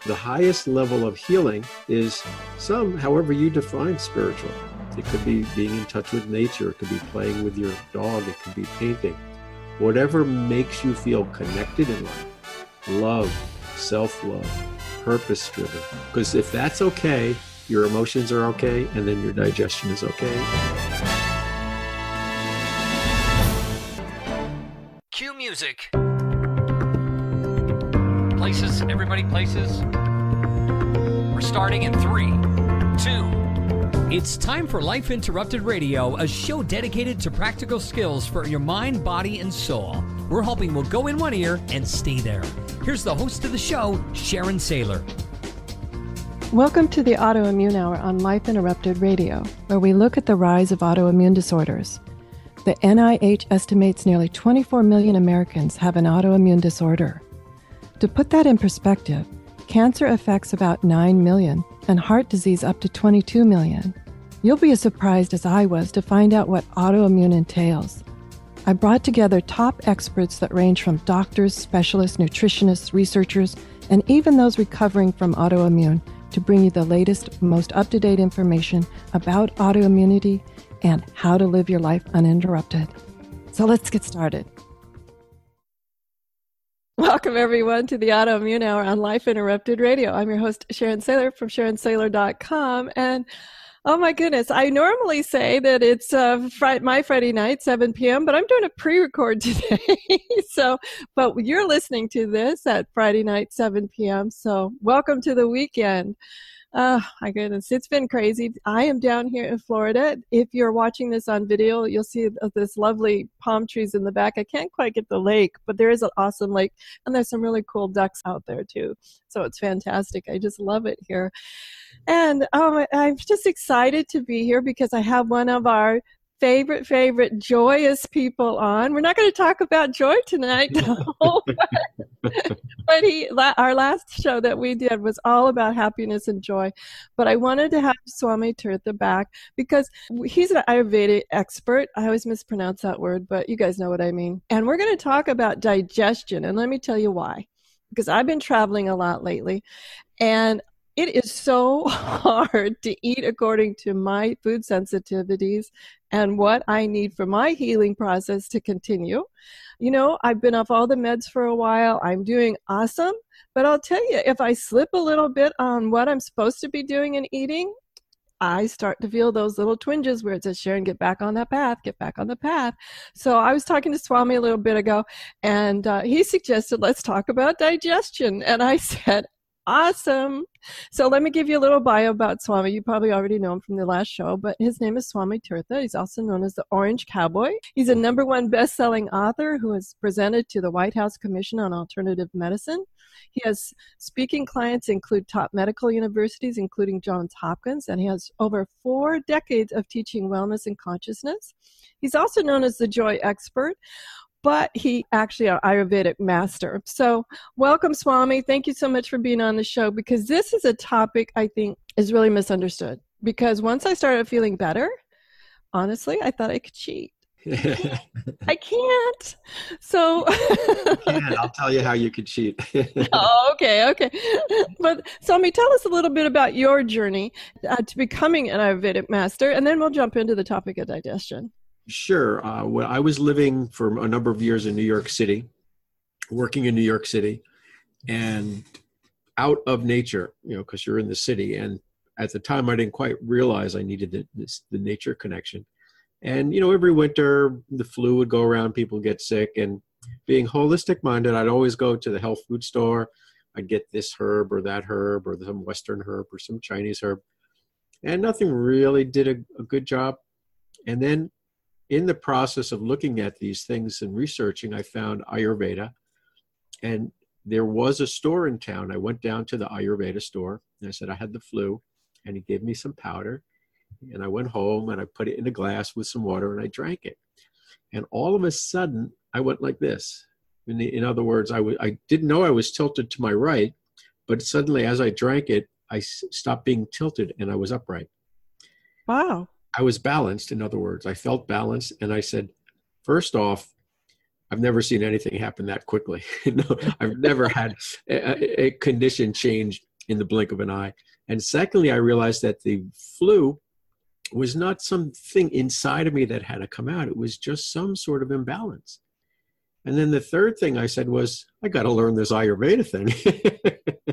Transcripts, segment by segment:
The highest level of healing is however you define spiritual. It could be being in touch with nature. It could be playing with your dog. It could be painting. Whatever makes you feel connected in life. Love, self-love, purpose-driven. Because if that's okay, your emotions are okay, and then your digestion is okay. Cue music. Places, everybody places. We're starting in 3, 2. It's time for Life Interrupted Radio, a show dedicated to practical skills for your mind, body, and soul. We're hoping we'll go in one ear and stay there. Here's the host of the show, Sharon Saylor. Welcome to the Autoimmune Hour on Life Interrupted Radio, where we look at the rise of autoimmune disorders. The NIH estimates nearly 24 million Americans have an autoimmune disorder. To put that in perspective, cancer affects about 9 million and heart disease up to 22 million. You'll be as surprised as I was to find out what autoimmune entails. I brought together top experts that range from doctors, specialists, nutritionists, researchers, and even those recovering from autoimmune to bring you the latest, most up-to-date information about autoimmunity and how to live your life uninterrupted. So let's get started. Welcome, everyone, to the Autoimmune Hour on Life Interrupted Radio. I'm your host, Sharon Saylor from SharonSaylor.com. And oh my goodness, I normally say that it's my Friday night, 7 p.m., but I'm doing a pre-record today. But you're listening to this at Friday night, 7 p.m. So welcome to the weekend. Oh my goodness, it's been crazy. I am down here in Florida. If you're watching this on video, you'll see this lovely palm trees in the back. I can't quite get the lake, but there is an awesome lake, and there's some really cool ducks out there too. So it's fantastic. I just love it here. And I'm just excited to be here because I have one of our favorite joyous people on. We're not going to talk about joy tonight, though. But our last show that we did was all about happiness and joy. But I wanted to have Swami Tirtha back because he's an Ayurvedic expert. I always mispronounce that word, but you guys know what I mean. And we're going to talk about digestion. And let me tell you why. Because I've been traveling a lot lately. And it is so hard to eat according to my food sensitivities and what I need for my healing process to continue. You know, I've been off all the meds for a while. I'm doing awesome. But I'll tell you, if I slip a little bit on what I'm supposed to be doing and eating, I start to feel those little twinges where it says, Sharon, get back on that path, get back on the path. So I was talking to Swami a little bit ago, and he suggested, let's talk about digestion. And I said, awesome. So let me give you a little bio about Swami. You probably already know him from the last show, but his name is Swami Tirtha. He's also known as the Orange Cowboy. He's a #1 best-selling author who has presented to the White House Commission on Alternative Medicine. He has speaking clients include top medical universities, including Johns Hopkins, and he has over 4 decades of teaching wellness and consciousness. He's also known as the Joy Expert, but he actually an Ayurvedic master. So welcome, Swami. Thank you so much for being on the show, because this is a topic I think is really misunderstood. Because once I started feeling better, honestly, I thought I could cheat. I can't. So I'll tell you how you could cheat. Oh, okay. But Swami, tell us a little bit about your journey to becoming an Ayurvedic master, and then we'll jump into the topic of digestion. Sure. Well, I was living for a number of years in New York City, working in New York City, and out of nature, because you're in the city. And at the time, I didn't quite realize I needed the nature connection. And, every winter, the flu would go around, people get sick. And being holistic minded, I'd always go to the health food store. I'd get this herb or that herb or some Western herb or some Chinese herb. And nothing really did a good job. And then in the process of looking at these things and researching, I found Ayurveda. And there was a store in town. I went down to the Ayurveda store and I said I had the flu, and he gave me some powder. And I went home and I put it in a glass with some water and I drank it. And all of a sudden, I went like this. In other words, I didn't know I was tilted to my right, but suddenly as I drank it, I stopped being tilted and I was upright. Wow. I was balanced. In other words, I felt balanced. And I said, first off, I've never seen anything happen that quickly. No, I've never had a condition change in the blink of an eye. And secondly, I realized that the flu was not something inside of me that had to come out. It was just some sort of imbalance. And then the third thing I said was, I got to learn this Ayurveda thing.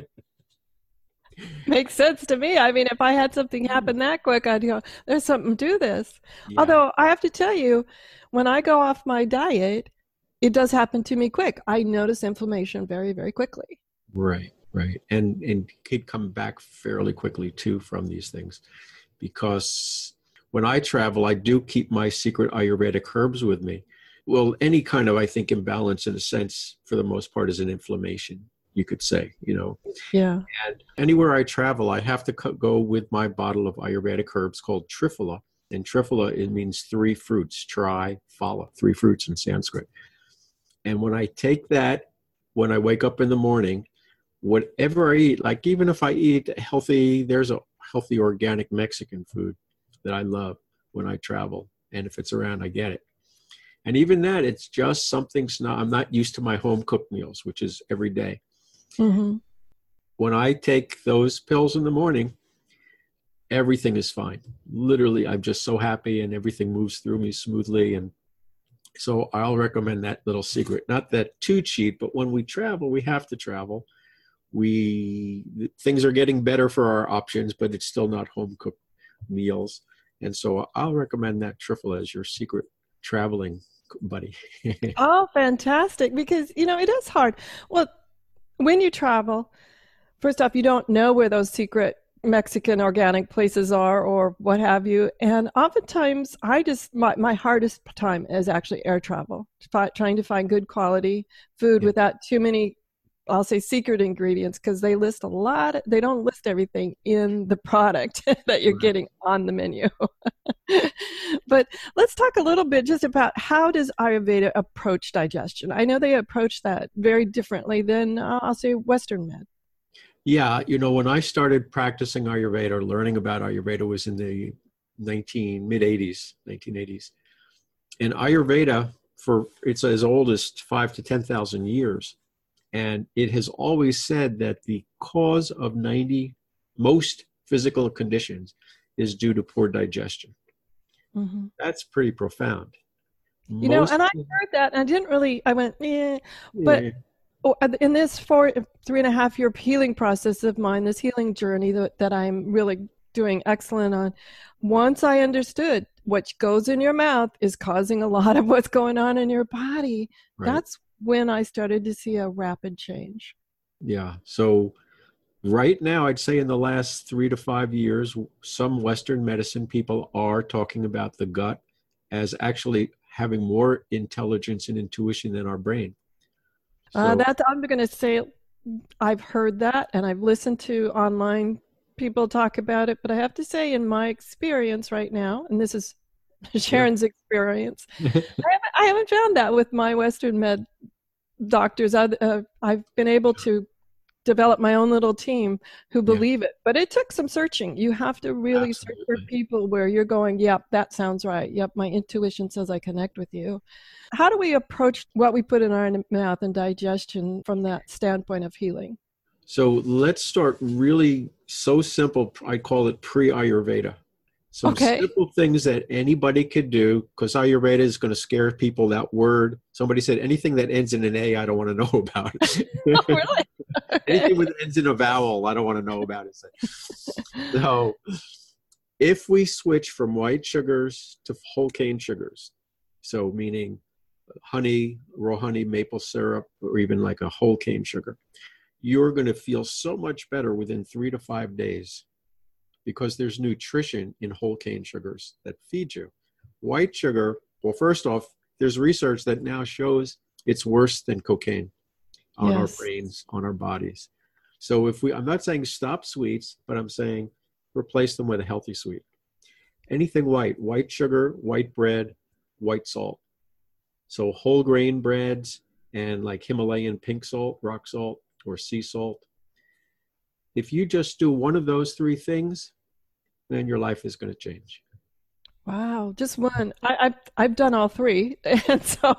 Makes sense to me. I mean, if I had something happen that quick, I'd go, there's something to this. Yeah. Although I have to tell you, when I go off my diet, it does happen to me quick. I notice inflammation very, very quickly. Right. And could come back fairly quickly too from these things. Because when I travel, I do keep my secret Ayurvedic herbs with me. Well, any kind of, I think, imbalance in a sense, for the most part, is an inflammation, you could say, Yeah. And anywhere I travel, I have to go with my bottle of Ayurvedic herbs called Triphala. And Triphala, it means 3 fruits, tri, phala, 3 fruits in Sanskrit. And when I take that, when I wake up in the morning, whatever I eat, like even if I eat healthy, there's a healthy organic Mexican food that I love when I travel. And if it's around, I get it. And even that, it's just something, I'm not used to my home cooked meals, which is every day. Mm-hmm. When I take those pills in the morning, everything is fine. Literally, I'm just so happy and everything moves through me smoothly. And so I'll recommend that little secret. Not that too cheap, but when we travel, we have to travel. Things are getting better for our options, but it's still not home cooked meals. And so I'll recommend that Triphala as your secret traveling buddy. Oh, fantastic. Because, it is hard. Well, when you travel, first off, you don't know where those secret Mexican organic places are or what have you. And oftentimes my hardest time is actually air travel, trying to find good quality food without too many, I'll say, secret ingredients, because they list they don't list everything in the product that you're getting on the menu. But let's talk a little bit just about how does Ayurveda approach digestion? I know they approach that very differently than, I'll say, Western med. Yeah, when I started practicing Ayurveda or learning about Ayurveda was in the mid-80s, 1980s. And Ayurveda, it's as old as 5,000 to 10,000 years. And it has always said that the cause of most physical conditions is due to poor digestion. Mm-hmm. That's pretty profound. And I heard that, and I didn't really, I went, but in this 3.5 year healing process of mine, this healing journey that I'm really doing excellent on, once I understood what goes in your mouth is causing a lot of what's going on in your body, that's when I started to see a rapid change. Yeah. So right now, I'd say in the last 3 to 5 years, some Western medicine people are talking about the gut as actually having more intelligence and intuition than our brain. So, I'm going to say I've heard that, and I've listened to online people talk about it, but I have to say, in my experience right now, and this is Sharon's experience, I haven't found that with my Western med doctors. I've been able to develop my own little team who believe it, but it took some searching. You have to really search for people where you're going, yep, that sounds right. Yep, my intuition says I connect with you. How do we approach what we put in our mouth and digestion from that standpoint of healing? So let's start really so simple. I call it pre-Ayurveda. Some simple things that anybody could do, because Ayurveda is going to scare people. That word, somebody said, anything that ends in an A, I don't want to know about. Oh, really? Anything that ends in a vowel, I don't want to know about it. So if we switch from white sugars to whole cane sugars, so meaning honey, raw honey, maple syrup, or even like a whole cane sugar, you're going to feel so much better within 3 to 5 days. Because there's nutrition in whole cane sugars that feed you. White sugar, well, first off, there's research that now shows it's worse than cocaine on our brains, on our bodies. So I'm not saying stop sweets, but I'm saying replace them with a healthy sweet. Anything white sugar, white bread, white salt. So whole grain breads and like Himalayan pink salt, rock salt, or sea salt. If you just do one of those 3 things, then your life is going to change. Wow, just one. I've done all three, and so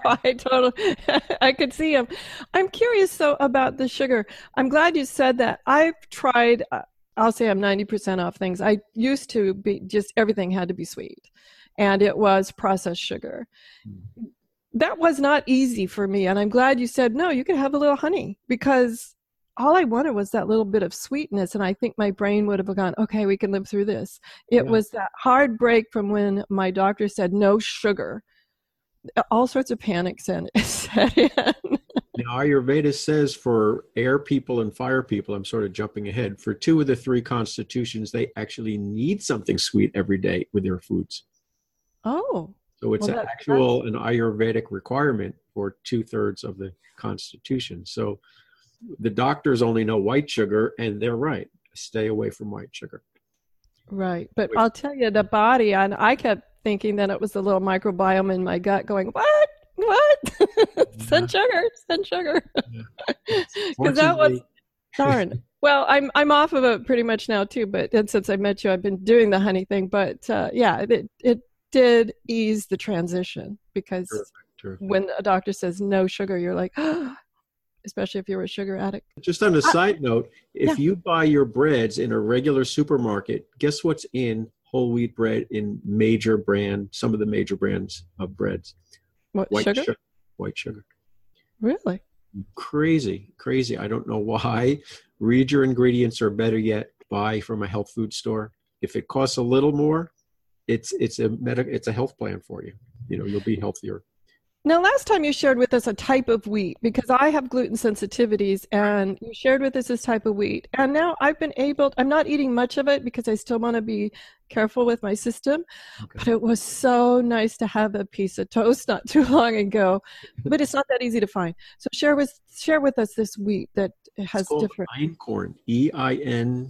I could see them. I'm curious though about the sugar. I'm glad you said that. I've tried. I'll say I'm 90% off things. I used to be just everything had to be sweet, and it was processed sugar. That was not easy for me, and I'm glad you said no. You could have a little honey because all I wanted was that little bit of sweetness, and I think my brain would have gone, okay, we can live through this. It was that hard break from when my doctor said no sugar. All sorts of panic set in. Now, Ayurveda says for air people and fire people, I'm sort of jumping ahead, for 2 of the 3 constitutions, they actually need something sweet every day with their foods. Oh. So it's an Ayurvedic requirement for 2/3 of the constitution. So the doctors only know white sugar, and they're right. Stay away from white sugar. Right. But I'll tell you, the body, and I kept thinking that it was the little microbiome in my gut going, what? Send sugar. Because that was, darn. Well, I'm off of it pretty much now too, but since I met you, I've been doing the honey thing. But it did ease the transition because when a doctor says no sugar, you're like, especially if you're a sugar addict. Just on a side note, if you buy your breads in a regular supermarket, guess what's in whole wheat bread in some of the major brands of breads? What, sugar? White sugar. Really? Crazy. I don't know why. Read your ingredients, or better yet, buy from a health food store. If it costs a little more, it's a health plan for you. You'll be healthier. Now, last time you shared with us a type of wheat, because I have gluten sensitivities, and you shared with us this type of wheat. And now I'm not eating much of it because I still want to be careful with my system. Okay. But it was so nice to have a piece of toast not too long ago. But it's not that easy to find. So share with us this wheat that has different. Einkorn, Einkorn,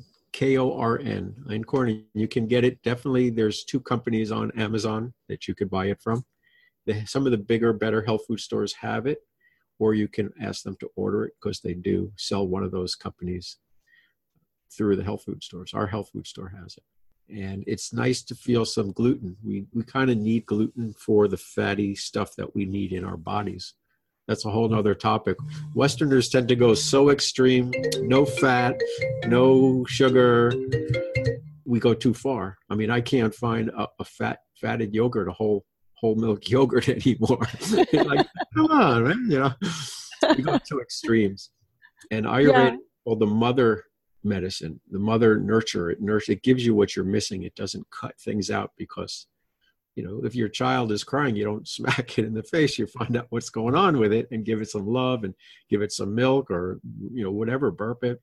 Einkorn. You can get it. Definitely, there's 2 companies on Amazon that you could buy it from. Some of the bigger, better health food stores have it, or you can ask them to order it because they do sell one of those companies through the health food stores. Our health food store has it. And it's nice to feel some gluten. We kind of need gluten for the fatty stuff that we need in our bodies. That's a whole nother topic. Westerners tend to go so extreme, no fat, no sugar. We go too far. I mean, I can't find a fatted yogurt, a whole milk yogurt anymore. Like, come on, man. We go to extremes. And Ayurveda is called the mother medicine, the mother nurture. It gives you what you're missing. It doesn't cut things out because, if your child is crying, you don't smack it in the face. You find out what's going on with it and give it some love and give it some milk or, whatever, burp it.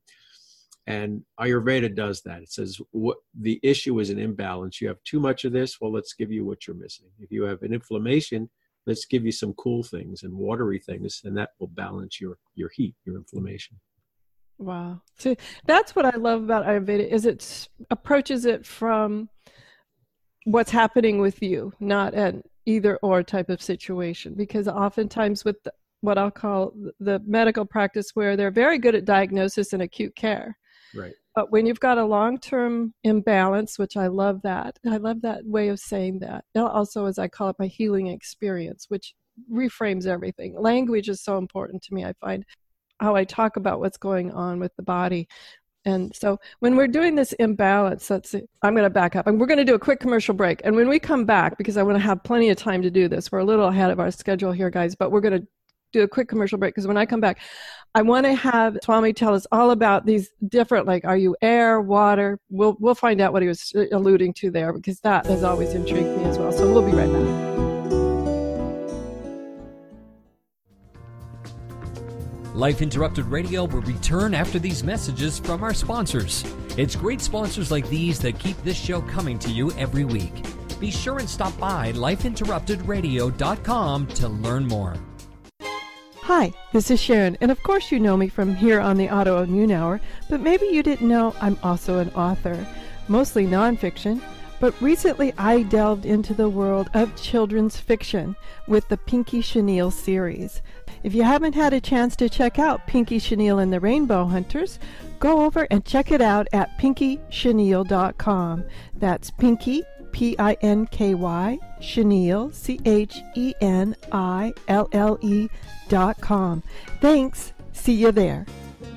And Ayurveda does that. It says what the issue is an imbalance. You have too much of this. Well, let's give you what you're missing. If you have an inflammation, let's give you some cool things and watery things, and that will balance your heat, your inflammation. Wow. So that's what I love about Ayurveda is it approaches it from what's happening with you, not an either or type of situation. Because oftentimes with what I'll call the medical practice where they're very good at diagnosis and acute care. Right. But when you've got a long-term imbalance, which I love that way of saying that. Also, as I call it, my healing experience, which reframes everything. Language is so important to me. I find how I talk about what's going on with the body. And so when we're doing this imbalance, I'm going to back up. And we're going to do a quick commercial break. And when we come back, because I want to have plenty of time to do this, we're a little ahead of our schedule here, guys, but we're going to do a quick commercial break because when I come back, I want to have Swami tell us all about these different, like, are you air, water? We'll find out what he was alluding to there because that has always intrigued me as well. So we'll be right back. Life Interrupted Radio will return after these messages from our sponsors. It's great sponsors like these that keep this show coming to you every week. Be sure and stop by lifeinterruptedradio.com to learn more. Hi, this is Sharon, and of course you know me from here on the Autoimmune Hour, but maybe you didn't know I'm also an author, mostly nonfiction, but recently I delved into the world of children's fiction with the Pinky Chenille series. If you haven't had a chance to check out Pinky Chenille and the Rainbow Hunters, go over and check it out at pinkychenille.com. That's Pinky, Pinky, Chenille, CHENILLE.com. Thanks. See you there.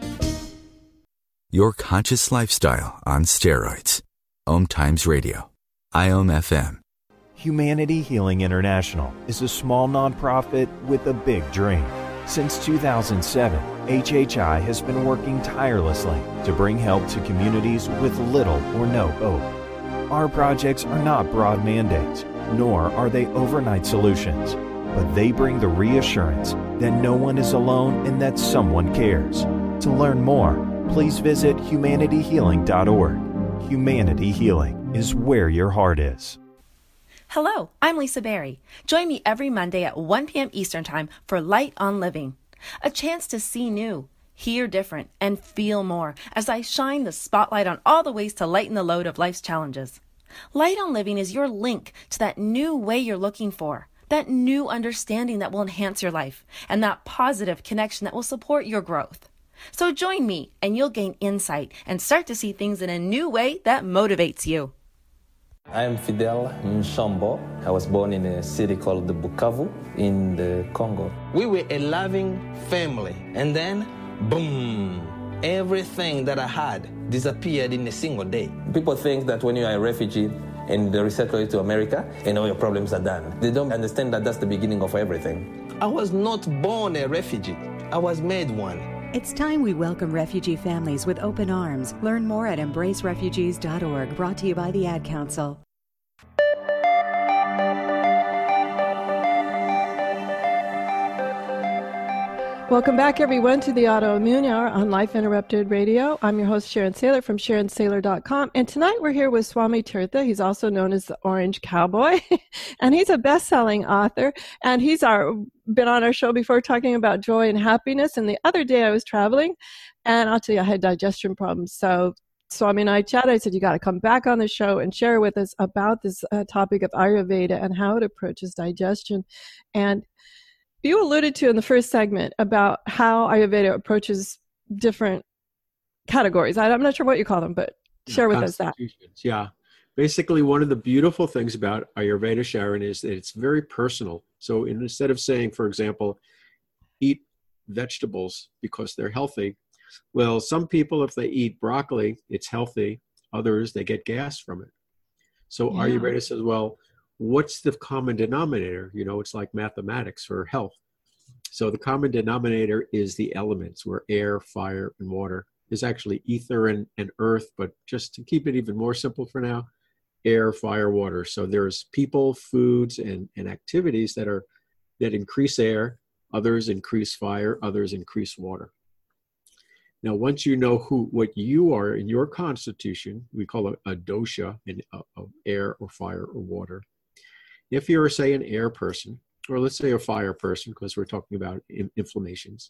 Your conscious lifestyle on steroids. Om Times Radio. IOM FM. Humanity Healing International is a small nonprofit with a big dream. Since 2007, HHI has been working tirelessly to bring help to communities with little or no hope. Our projects are not broad mandates, nor are they overnight solutions, but they bring the reassurance that no one is alone and that someone cares. To learn more, please visit humanityhealing.org. Humanity Healing is where your heart is. Hello, I'm Lisa Berry. Join me every Monday at 1 p.m. Eastern Time for Light on Living, a chance to see new, hear different, and feel more as I shine the spotlight on all the ways to lighten the load of life's challenges. Light on Living is your link to that new way you're looking for, that new understanding that will enhance your life, and that positive connection that will support your growth. So join me and you'll gain insight and start to see things in a new way that motivates you. I am Fidel Mshombo. I was born in a city called the Bukavu in the Congo. We were a loving family, and then, boom, everything that I had disappeared in a single day. People think that when you are a refugee and they resettle you to America, and all your problems are done. They don't understand that that's the beginning of everything. I was not born a refugee. I was made one. It's time we welcome refugee families with open arms. Learn more at embracerefugees.org, brought to you by the Ad Council. Welcome back, everyone, to the Autoimmune Hour on Life Interrupted Radio. I'm your host, Sharon Saylor from SharonSaylor.com. And tonight we're here with Swami Tirtha. He's also known as the Orange Cowboy. And he's a best-selling author. And he's been on our show before talking about joy and happiness. And the other day I was traveling, and I'll tell you, I had digestion problems. So Swami and I chatted. I said, you got to come back on the show and share with us about this topic of Ayurveda and how it approaches digestion. And you alluded to in the first segment about how Ayurveda approaches different categories. I'm not sure what you call them, but share with us that. Yeah. Basically, one of the beautiful things about Ayurveda, Sharon, is that it's very personal. So instead of saying, for example, eat vegetables because they're healthy, well, some people, if they eat broccoli, it's healthy. Others, they get gas from it. So yeah. Ayurveda says, well, what's the common denominator? You know, it's like mathematics for health. So the common denominator is the elements, where air, fire, and water is actually ether and earth. But just to keep it even more simple for now, air, fire, water. So there's people, foods, and activities that increase air. Others increase fire. Others increase water. Now, once you know what you are in your constitution, we call it a dosha, of air or fire or water. If you're, say, an air person, or let's say a fire person, because we're talking about inflammations,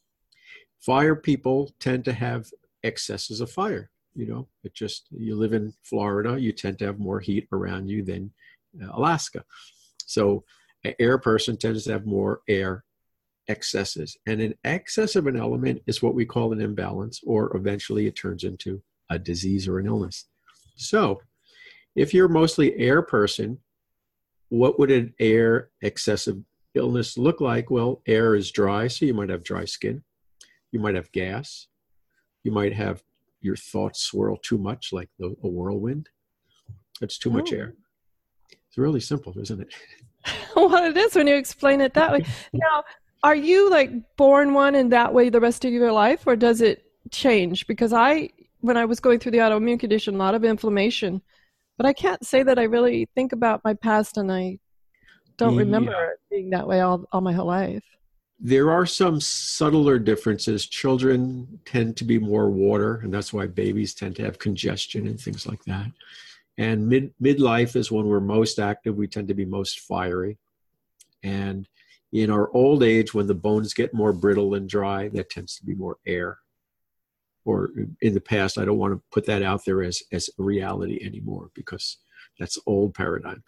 fire people tend to have excesses of fire. You know, you live in Florida, you tend to have more heat around you than Alaska. So an air person tends to have more air excesses. And an excess of an element is what we call an imbalance, or eventually it turns into a disease or an illness. So if you're mostly air person, what would an air excessive illness look like? Well, air is dry, so you might have dry skin. You might have gas. You might have your thoughts swirl too much, like a whirlwind. That's too much air. It's really simple, isn't it? Well, it is when you explain it that way. Now, are you like born one and that way the rest of your life, or does it change? Because when I was going through the autoimmune condition, a lot of inflammation, but I can't say that I really think about my past, and I don't remember it being that way all my whole life. There are some subtler differences. Children tend to be more water, and that's why babies tend to have congestion and things like that. And midlife is when we're most active. We tend to be most fiery. And in our old age, when the bones get more brittle and dry, that tends to be more air. Or in the past, I don't want to put that out there as a reality anymore, because that's old paradigm.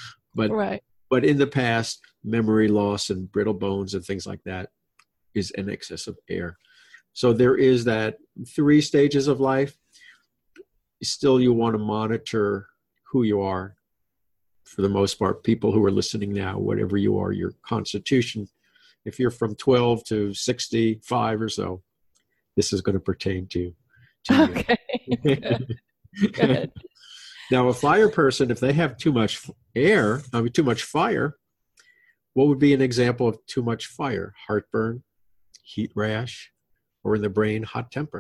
But in the past, memory loss and brittle bones and things like that is an excess of air. So there is that 3 stages of life. Still, you want to monitor who you are. for the most part, people who are listening now, whatever you are, your constitution, if you're from 12 to 65 or so, this is going to pertain to Okay. you. Good. Now, a fire person, if they have too much too much fire, what would be an example of too much fire? Heartburn, heat rash, or in the brain, hot temper.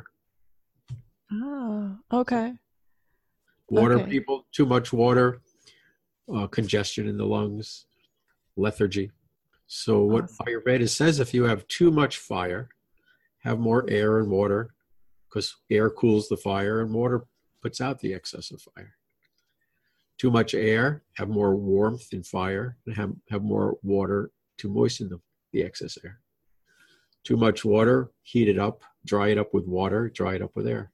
Oh, okay. Water Okay. people, too much water, congestion in the lungs, lethargy. So what Awesome. Ayurveda says, if you have too much fire, have more air and water, because air cools the fire and water puts out the excess of fire. Too much air, have more warmth in fire, and have more water to moisten the excess air. Too much water, heat it up, dry it up with water, dry it up with air.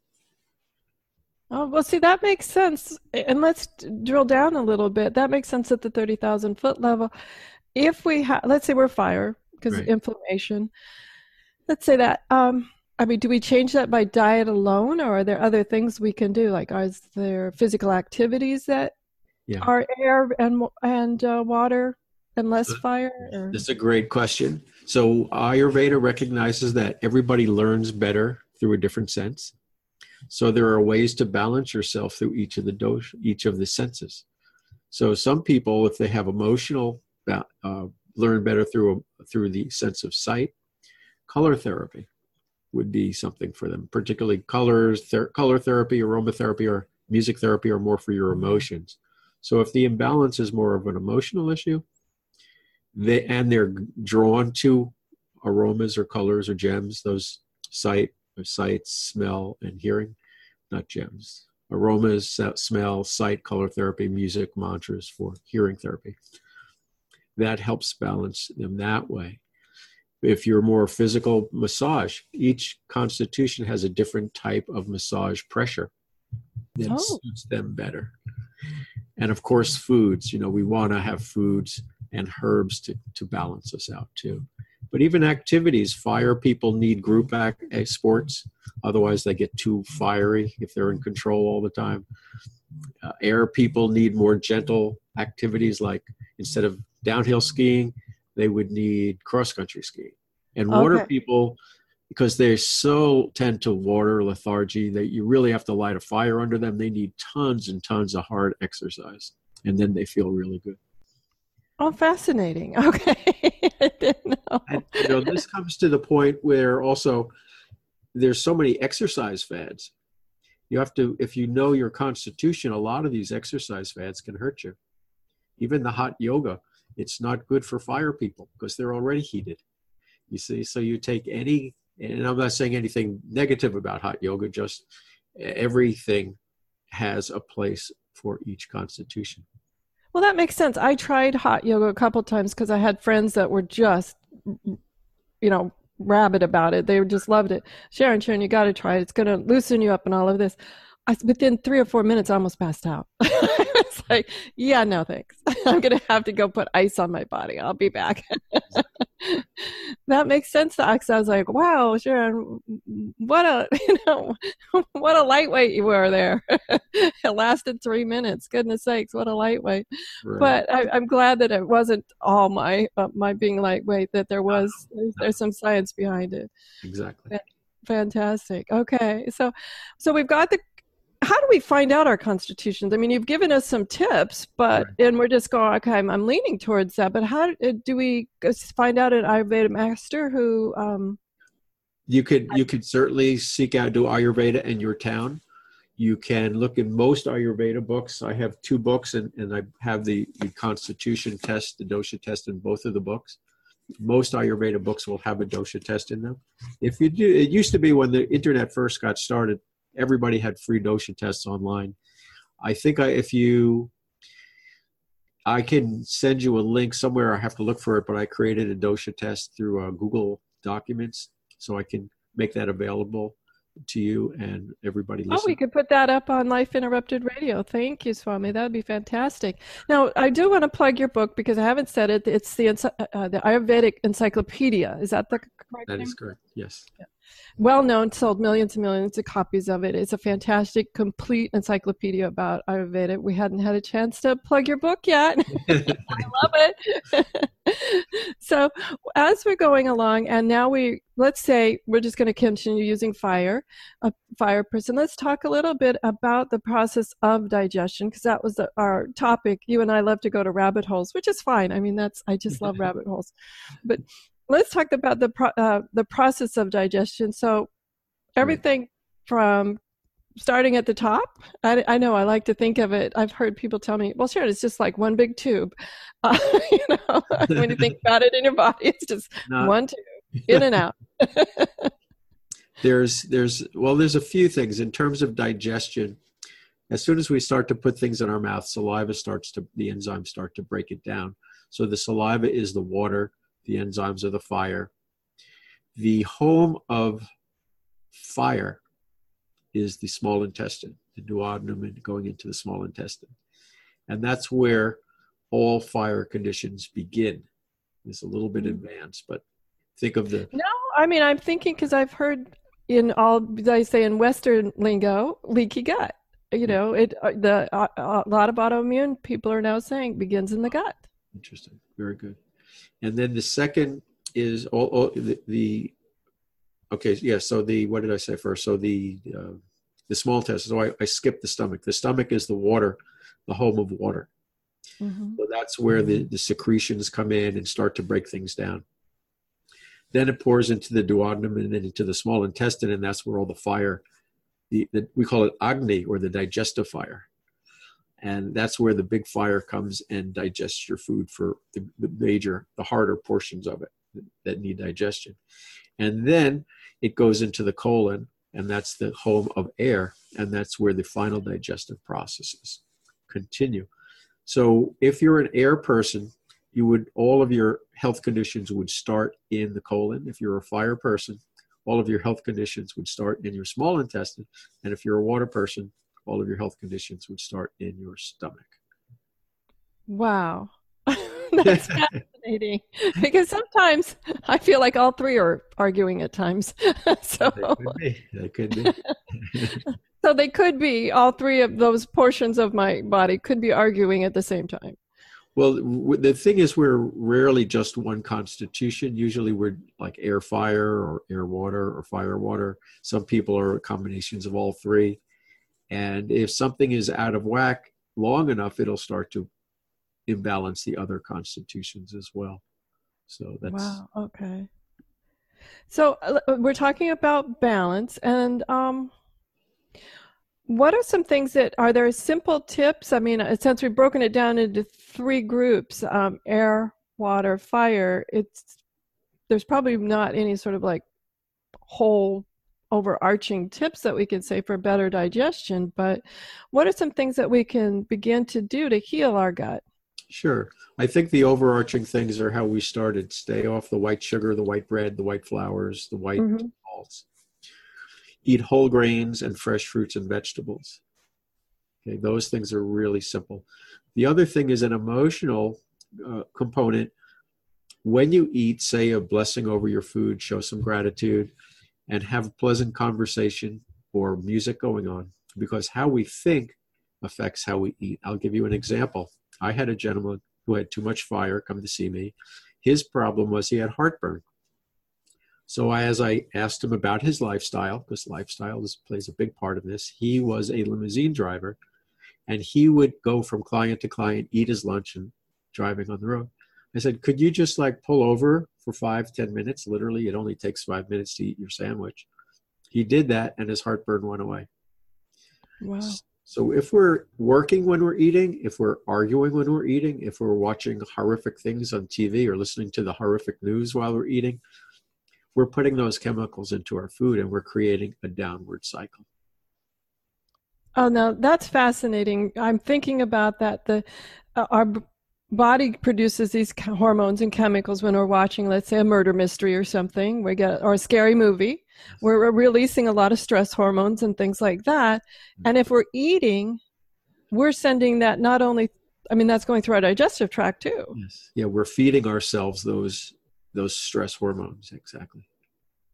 Oh, well, see, that makes sense. And let's drill down a little bit. That makes sense at the 30,000 foot level. If we have, let's say we're fire, because Right. inflammation, let's say that, I mean, do we change that by diet alone, or are there other things we can do? Like, are there physical activities that Yeah. are air and water and less fire? Or? That's a great question. So Ayurveda recognizes that everybody learns better through a different sense. So there are ways to balance yourself through each of the senses. So some people, if they have emotional, learn better through the sense of sight. Color therapy would be something for them, particularly color therapy, aromatherapy, or music therapy are more for your emotions. So if the imbalance is more of an emotional issue, they're drawn to aromas or colors or gems, those sight, smell, and hearing, not gems. Aromas, smell, sight, color therapy, music, mantras for hearing therapy. That helps balance them that way. If you're more physical, massage, each constitution has a different type of massage pressure that suits them better. And of course, foods, we want to have foods and herbs to balance us out too. But even activities, fire people need group sports. Otherwise, they get too fiery if they're in control all the time. Air people need more gentle activities, like instead of downhill skiing, they would need cross-country skiing. And water people, because they tend to water lethargy, that you really have to light a fire under them. They need tons and tons of hard exercise, and then they feel really good. Oh, fascinating. Okay. I didn't know. And, this comes to the point where also there's so many exercise fads. You have to, if you know your constitution, a lot of these exercise fads can hurt you. Even the hot yoga, it's not good for fire people because they're already heated. You see, so you take and I'm not saying anything negative about hot yoga, just everything has a place for each constitution. Well, that makes sense. I tried hot yoga a couple times because I had friends that were just, rabid about it. They just loved it. Sharon, you got to try it. It's going to loosen you up and all of this. Within 3 or 4 minutes, I almost passed out. It's like, yeah, no, thanks. I'm going to have to go put ice on my body. I'll be back. That makes sense to us. I was like, wow, Sharon, what a lightweight you were there. It lasted 3 minutes. Goodness sakes, what a lightweight. Right. But I'm glad that it wasn't all my being lightweight, that there's some science behind it. Exactly. Fantastic. Okay. So we've got how do we find out our constitutions? I mean, you've given us some tips, but and we're just going, okay, I'm leaning towards that. But how do we find out an Ayurveda master who? You could certainly seek out, do Ayurveda in your town. You can look in most Ayurveda books. I have 2 books, and I have the constitution test, the dosha test in both of the books. Most Ayurveda books will have a dosha test in them. If you do, it used to be when the internet first got started, everybody had free dosha tests online. I think I can send you a link somewhere. I have to look for it, but I created a dosha test through Google Documents, so I can make that available to you and everybody listening. Oh, we could put that up on Life Interrupted Radio. Thank you, Swami. That would be fantastic. Now, I do want to plug your book because I haven't said it. It's the Ayurvedic Encyclopedia. Is that the correct name? That is correct, yes. Yeah. well known, sold millions and millions of copies of it. It's a fantastic, complete encyclopedia about Ayurveda. We hadn't had a chance to plug your book yet. I love it. So as we're going along, and now let's say we're just going to continue using a fire person. Let's talk a little bit about the process of digestion, because that was our topic. You and I love to go to rabbit holes, which is fine. I mean, I just love rabbit holes. But let's talk about the process of digestion. So everything from starting at the top. I know I like to think of it. I've heard people tell me, well, sure, it's just like one big tube. When you think about it in your body, it's just one tube, in and out. There's a few things in terms of digestion. As soon as we start to put things in our mouth, the enzymes start to break it down. So the saliva is the water, the enzymes are the fire. The home of fire is the small intestine, the duodenum, and going into the small intestine. And that's where all fire conditions begin. It's a little bit advanced, but think of the... No, I mean, I'm thinking, because I've heard I say in Western lingo, leaky gut. A lot of autoimmune people are now saying begins in the gut. Interesting. Very good. And then the second is what did I say first? So the small intestine. So I skipped the stomach. The stomach is the water, the home of water. Mm-hmm. So that's where the secretions come in and start to break things down. Then it pours into the duodenum and then into the small intestine, and that's where all the fire, we call it Agni, or the digestive fire. And that's where the big fire comes and digests your food for the harder portions of it that need digestion. And then it goes into the colon, and that's the home of air, and that's where the final digestive processes continue. So if you're an air person, all of your health conditions would start in the colon. If you're a fire person, all of your health conditions would start in your small intestine. And if you're a water person, all of your health conditions would start in your stomach. Wow. That's fascinating. Because sometimes I feel like all three are arguing at times. So They could be. So they could be, all three of those portions of my body could be arguing at the same time. Well, the thing is, we're rarely just one constitution. Usually we're like air fire or air water or fire water. Some people are combinations of all three. And if something is out of whack long enough, it'll start to imbalance the other constitutions as well. So that's... Wow, okay. So we're talking about balance, and what are some things are there simple tips? I mean, since we've broken it down into three groups, air, water, fire, there's probably not any sort of like whole overarching tips that we could say for better digestion, but what are some things that we can begin to do to heal our gut? Sure. I think the overarching things are how we started. Stay off the white sugar, the white bread, the white flours, the white malts. Eat whole grains and fresh fruits and vegetables. Okay, those things are really simple. The other thing is an emotional component. When you eat, say a blessing over your food, show some gratitude, and have a pleasant conversation or music going on, because how we think affects how we eat. I'll give you an example. I had a gentleman who had too much fire come to see me. His problem was he had heartburn. So as I asked him about his lifestyle, because lifestyle plays a big part of this, he was a limousine driver, and he would go from client to client, eat his lunch, and driving on the road. I said, could you just like pull over for 5-10 minutes? Literally, it only takes 5 minutes to eat your sandwich. He did that, and his heartburn went away. Wow. So if we're working when we're eating, if we're arguing when we're eating, if we're watching horrific things on TV or listening to the horrific news while we're eating, we're putting those chemicals into our food, and we're creating a downward cycle. Oh, no, that's fascinating. I'm thinking about that. Our body produces these hormones and chemicals when we're watching, let's say, a murder mystery or something, or a scary movie. We're releasing a lot of stress hormones and things like that. And if we're eating, we're sending that that's going through our digestive tract too. Yes. Yeah, we're feeding ourselves those stress hormones. Exactly.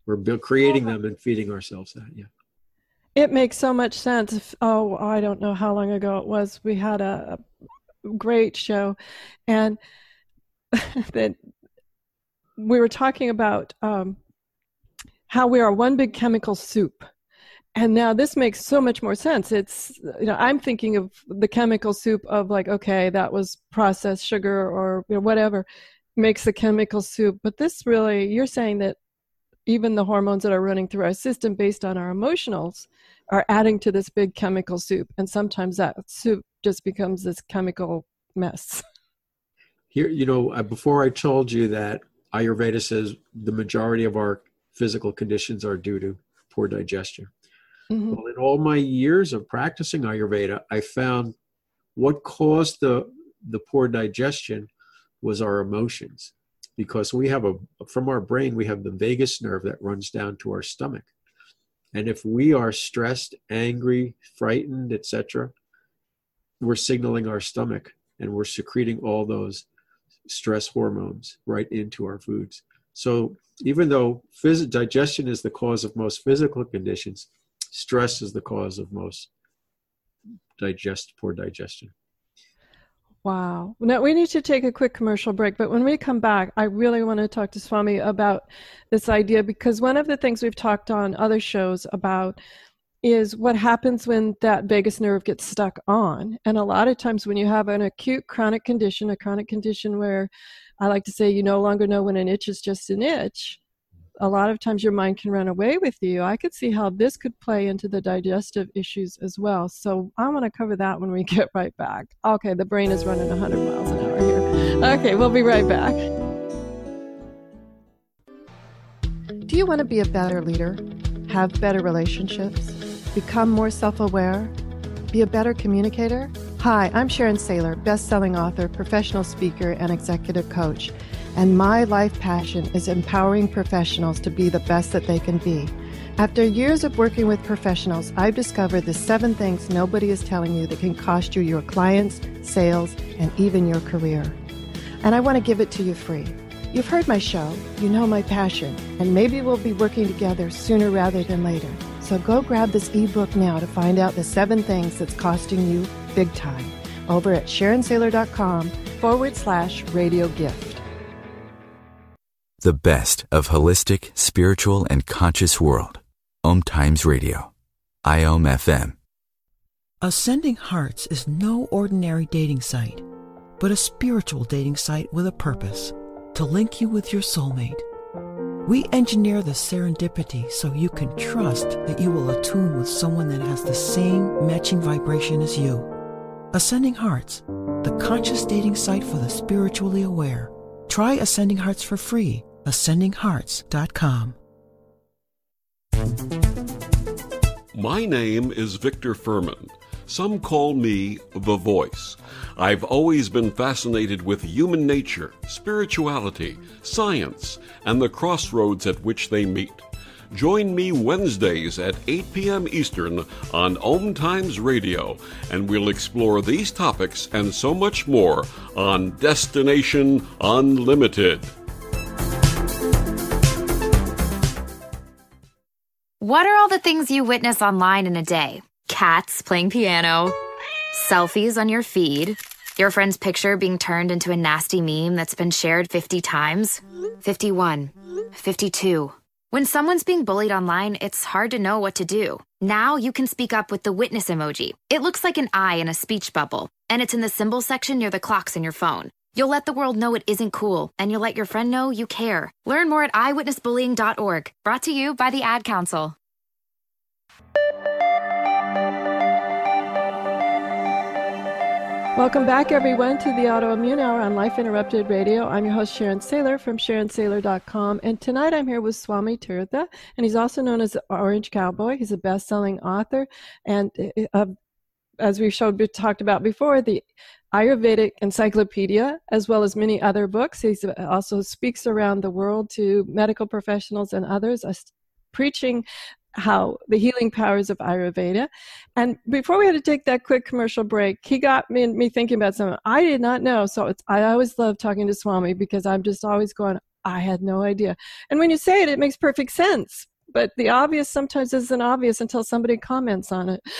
We're creating them and feeding ourselves that. Yeah. It makes so much sense. Oh, I don't know how long ago it was. We had a great show, and that we were talking about how we are one big chemical soup. And now this makes so much more sense. It's, I'm thinking of the chemical soup of like, okay, that was processed sugar or whatever makes the chemical soup. But this really, you're saying that even the hormones that are running through our system based on our emotionals are adding to this big chemical soup. And sometimes that soup just becomes this chemical mess. Here, before I told you that Ayurveda says the majority of our physical conditions are due to poor digestion. Mm-hmm. Well, in all my years of practicing Ayurveda, I found what caused the poor digestion was our emotions. Because we have from our brain, we have the vagus nerve that runs down to our stomach. And if we are stressed, angry, frightened, etc., we're signaling our stomach and we're secreting all those stress hormones right into our foods. So even though digestion is the cause of most physical conditions, stress is the cause of most poor digestion. Wow. Now we need to take a quick commercial break, but when we come back, I really want to talk to Swami about this idea, because one of the things we've talked on other shows about is what happens when that vagus nerve gets stuck on. And a lot of times when you have an acute chronic condition, where I like to say you no longer know when an itch is just an itch, a lot of times your mind can run away with you. I could see how this could play into the digestive issues as well. So I want to cover that when we get right back. Okay, the brain is running 100 miles an hour here. Okay, we'll be right back. Do you want to be a better leader? Have better relationships? Become more self-aware? Be a better communicator? Hi, I'm Sharon Saylor, best-selling author, professional speaker, and executive coach. And my life passion is empowering professionals to be the best that they can be. After years of working with professionals, I've discovered the 7 things nobody is telling you that can cost you your clients, sales, and even your career. And I want to give it to you free. You've heard my show, you know my passion, and maybe we'll be working together sooner rather than later. So go grab this ebook now to find out the 7 things that's costing you big time over at SharonSaylor.com/radio gift. The best of holistic, spiritual, and conscious world. Om Times Radio. IOM FM. Ascending Hearts is no ordinary dating site, but a spiritual dating site with a purpose, to link you with your soulmate. We engineer the serendipity so you can trust that you will attune with someone that has the same matching vibration as you. Ascending Hearts, the conscious dating site for the spiritually aware. Try Ascending Hearts for free. AscendingHearts.com. My name is Victor Furman. Some call me The Voice. I've always been fascinated with human nature, spirituality, science, and the crossroads at which they meet. Join me Wednesdays at 8 p.m. Eastern on Om Times Radio, and we'll explore these topics and so much more on Destination Unlimited. What are all the things you witness online in a day? Cats playing piano, selfies on your feed, your friend's picture being turned into a nasty meme that's been shared 50 times, 51, 52. When someone's being bullied online, it's hard to know what to do. Now you can speak up with the witness emoji. It looks like an eye in a speech bubble, and it's in the symbol section near the clocks in your phone. You'll let the world know it isn't cool, and you'll let your friend know you care. Learn more at eyewitnessbullying.org. Brought to you by the Ad Council. Welcome back, everyone, to the Autoimmune Hour on Life Interrupted Radio. I'm your host, Sharon Saylor from SharonSaylor.com. And tonight I'm here with Swami Tirtha, and he's also known as Orange Cowboy. He's a best-selling author. And as we talked about before, the Ayurvedic Encyclopedia, as well as many other books. He also speaks around the world to medical professionals and others, preaching how the healing powers of Ayurveda. And before we had to take that quick commercial break, he got me thinking about something I did not know. So I always love talking to Swami, because I'm just always going, I had no idea. And when you say it, it makes perfect sense. But the obvious sometimes isn't obvious until somebody comments on it.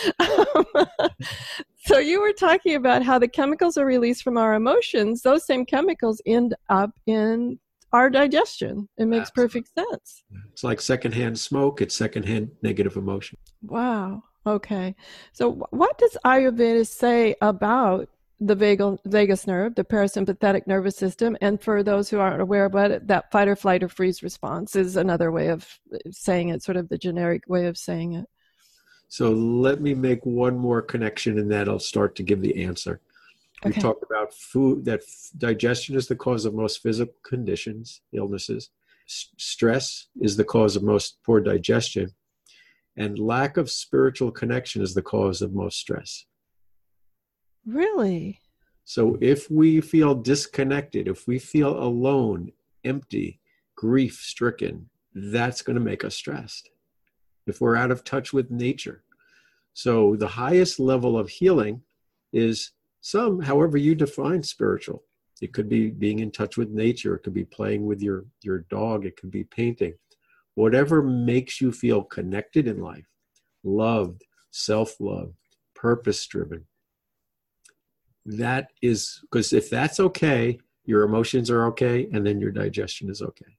So you were talking about how the chemicals are released from our emotions. Those same chemicals end up in our digestion. It makes perfect sense. It's like secondhand smoke. It's secondhand negative emotion. Wow. Okay. So what does Ayurveda say about the vagus nerve, the parasympathetic nervous system? And for those who aren't aware about it, that fight or flight or freeze response is another way of saying it, sort of the generic way of saying it. So let me make one more connection, and that'll start to give the answer. We talked about food, that digestion is the cause of most physical conditions, illnesses. Stress is the cause of most poor digestion. And lack of spiritual connection is the cause of most stress. Really? So if we feel disconnected, if we feel alone, empty, grief-stricken, that's going to make us stressed. If we're out of touch with nature. So the highest level of healing is however you define spiritual. It could be being in touch with nature. It could be playing with your dog. It could be painting. Whatever makes you feel connected in life, loved, self-loved, purpose-driven. That is, because if that's okay, your emotions are okay, and then your digestion is okay.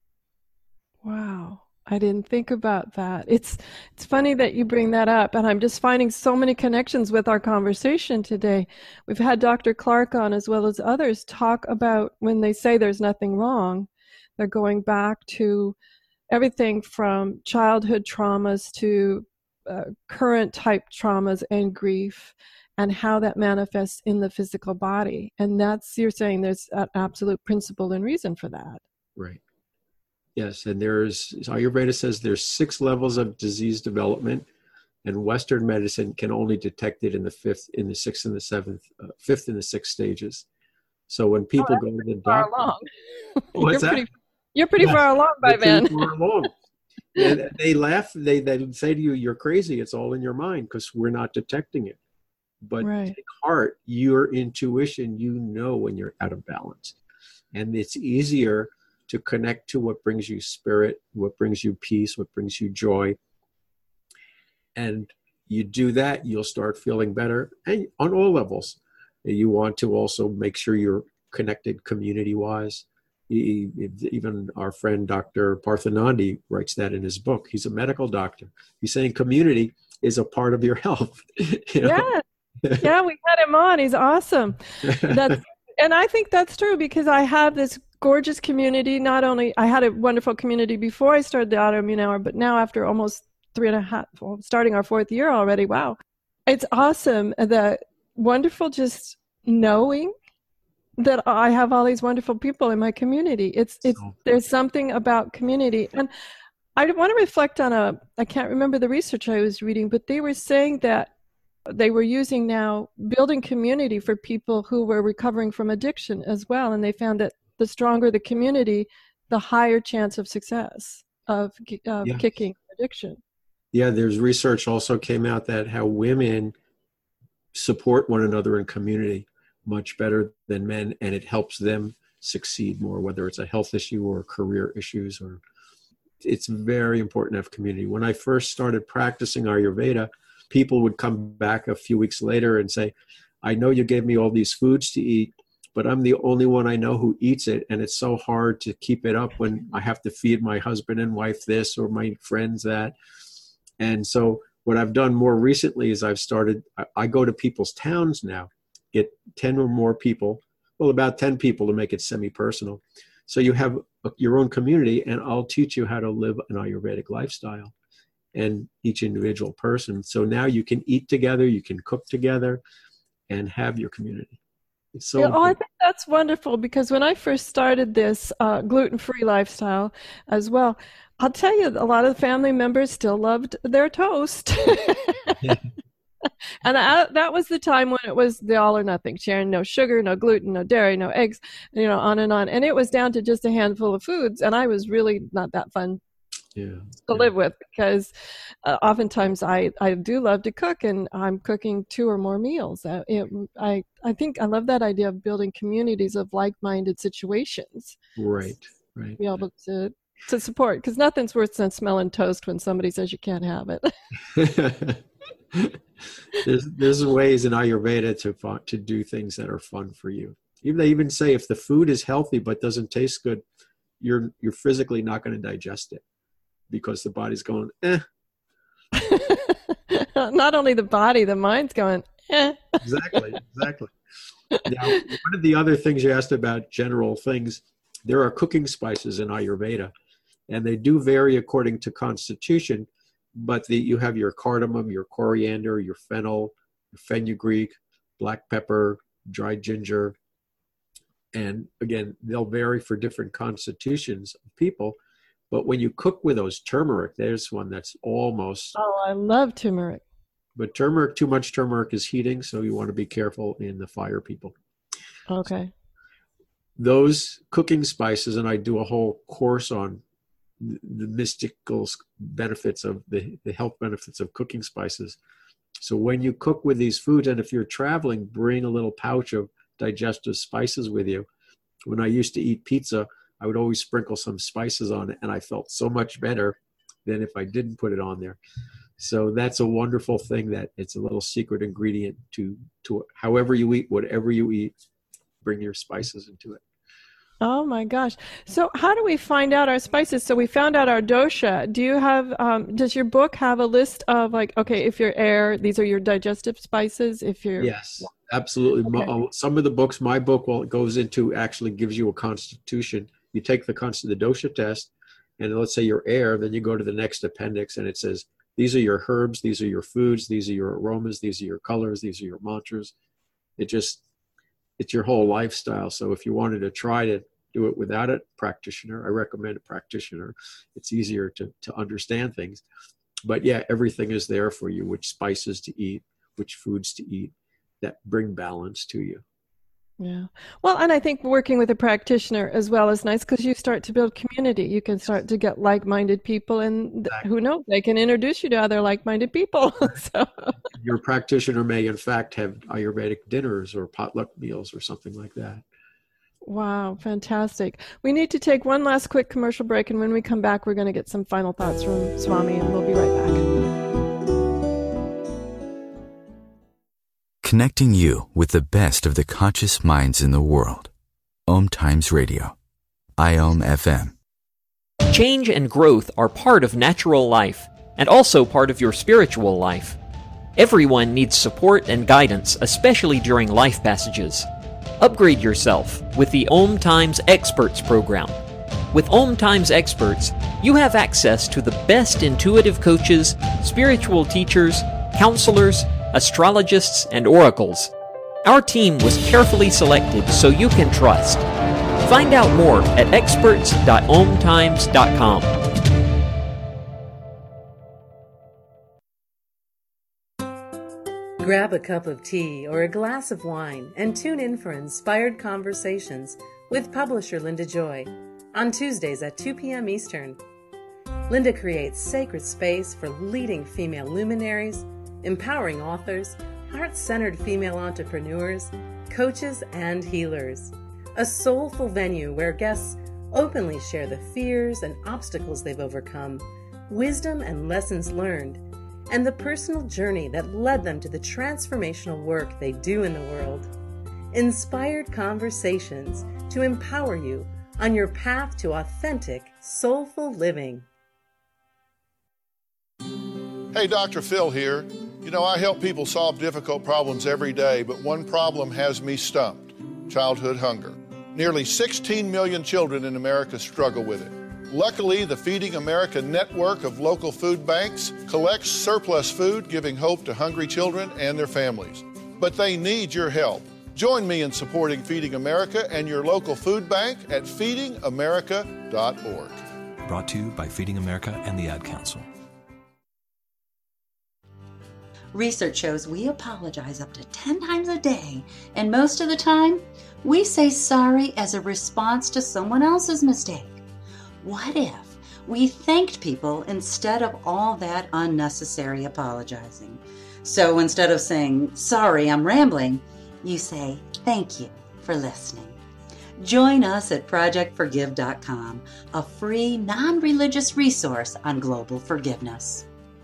Wow. I didn't think about that. It's funny that you bring that up, and I'm just finding so many connections with our conversation today. We've had Dr. Clark on, as well as others, talk about when they say there's nothing wrong, they're going back to everything from childhood traumas to current type traumas and grief, and how that manifests in the physical body. And you're saying there's an absolute principle and reason for that. Right. Yes, and Ayurveda says there's 6 levels of disease development, and Western medicine can only detect it in the 5th, in the 6th, and the 7th, 5th and the 6th stages. So when people go to the doctor, along. What's that? You're pretty far along by then. Far along. And they laugh. They say to you, "You're crazy. It's all in your mind," because we're not detecting it. But take heart, your intuition, you know when you're out of balance, and it's easier to connect to what brings you spirit, what brings you peace, what brings you joy. And you do that, you'll start feeling better, and on all levels. You want to also make sure you're connected community-wise. Even our friend Dr. Parthanandi writes that in his book. He's a medical doctor. He's saying community is a part of your health. Yeah, we had him on. He's awesome. And I think that's true, because I have this gorgeous community. Not only I had a wonderful community before I started the Autoimmune Hour, but now after almost 3.5, starting our 4th year already. Wow. It's awesome. The wonderful just knowing that I have all these wonderful people in my community. There's something about community. And I want to reflect on I can't remember the research I was reading, but they were saying that they were using now building community for people who were recovering from addiction as well. And they found that the stronger the community, the higher chance of success of kicking addiction. Yeah, there's research also came out that how women support one another in community much better than men, and it helps them succeed more, whether it's a health issue or career issues. Or it's very important to have community. When I first started practicing Ayurveda, people would come back a few weeks later and say, "I know you gave me all these foods to eat, but I'm the only one I know who eats it, and it's so hard to keep it up when I have to feed my husband and wife this or my friends that." And so what I've done more recently is I go to people's towns now, get 10 or more people, well, about 10 people to make it semi-personal. So you have your own community, and I'll teach you how to live an Ayurvedic lifestyle, and each individual person. So now you can eat together, you can cook together, and have your community. It's so I think that's wonderful, because when I first started this gluten-free lifestyle as well, I'll tell you, a lot of the family members still loved their toast. And that was the time when it was the all or nothing, Sharon, no sugar, no gluten, no dairy, no eggs, on and on. And it was down to just a handful of foods. And I was really not that fun to live with, because oftentimes I do love to cook, and I'm cooking 2 or more meals. I think I love that idea of building communities of like-minded situations. Right. Right. be able to support, because nothing's worse than smelling toast when somebody says you can't have it. There's ways in Ayurveda to do things that are fun for you. They even say if the food is healthy but doesn't taste good, you're physically not going to digest it because the body's going, eh. Not only the body, the mind's going, eh. Exactly. Now, one of the other things you asked about, general things, there are cooking spices in Ayurveda, and they do vary according to constitution, but you have your cardamom, your coriander, your fennel, your fenugreek, black pepper, dried ginger, and again, they'll vary for different constitutions of people, but when you cook with those, turmeric, there's one that's almost... Oh, I love turmeric. But turmeric, too much turmeric is heating, so you want to be careful in the fire, people. Okay. Those cooking spices, and I do a whole course on the mystical benefits of the health benefits of cooking spices. So when you cook with these foods, and if you're traveling, bring a little pouch of digestive spices with you. When I used to eat pizza, I would always sprinkle some spices on it, and I felt so much better than if I didn't put it on there. So that's a wonderful thing, that it's a little secret ingredient to however you eat, whatever you eat, bring your spices into it. Oh my gosh. So how do we find out our spices? So we found out our dosha. Do you have, does your book have a list of like, okay, if you're air, these are your digestive spices? If you're... Yes, absolutely. Okay. Some of the books, my book, well, it goes into, actually gives you a constitution. You take the dosha test, and let's say you're air, then you go to the next appendix and it says, these are your herbs, these are your foods, these are your aromas, these are your colors, these are your mantras. It's your whole lifestyle. So if you wanted to try to do it without a practitioner, I recommend a practitioner. It's easier to understand things. But yeah, everything is there for you, which spices to eat, which foods to eat that bring balance to you. Yeah. Well, and I think working with a practitioner as well is nice, because you start to build community. You can start to get like-minded people, and who knows, they can introduce you to other like-minded people. So your practitioner may, in fact, have Ayurvedic dinners or potluck meals or something like that. Wow, fantastic. We need to take one last quick commercial break, and when we come back, we're going to get some final thoughts from Swami, and we'll be right back. Connecting you with the best of the conscious minds in the world. Om Times Radio. IOM FM. Change and growth are part of natural life, and also part of your spiritual life. Everyone needs support and guidance, especially during life passages. Upgrade yourself with the Om Times Experts program. With Om Times Experts, you have access to the best intuitive coaches, spiritual teachers, counselors, astrologists, and oracles. Our team was carefully selected so you can trust. Find out more at experts.omtimes.com. Grab a cup of tea or a glass of wine and tune in for Inspired Conversations with publisher Linda Joy on Tuesdays at 2 p.m. Eastern. Linda creates sacred space for leading female luminaries, empowering authors, heart-centered female entrepreneurs, coaches, and healers. A soulful venue where guests openly share the fears and obstacles they've overcome, wisdom and lessons learned, and the personal journey that led them to the transformational work they do in the world. Inspired Conversations to empower you on your path to authentic, soulful living. Hey, Dr. Phil here. You know, I help people solve difficult problems every day, but one problem has me stumped: childhood hunger. Nearly 16 million children in America struggle with it. Luckily, the Feeding America network of local food banks collects surplus food, giving hope to hungry children and their families. But they need your help. Join me in supporting Feeding America and your local food bank at feedingamerica.org. Brought to you by Feeding America and the Ad Council. Research shows we apologize up to 10 times a day, and most of the time, we say sorry as a response to someone else's mistake. What if we thanked people instead of all that unnecessary apologizing? So instead of saying, sorry, I'm rambling, you say, thank you for listening. Join us at projectforgive.com, a free, non-religious resource on global forgiveness.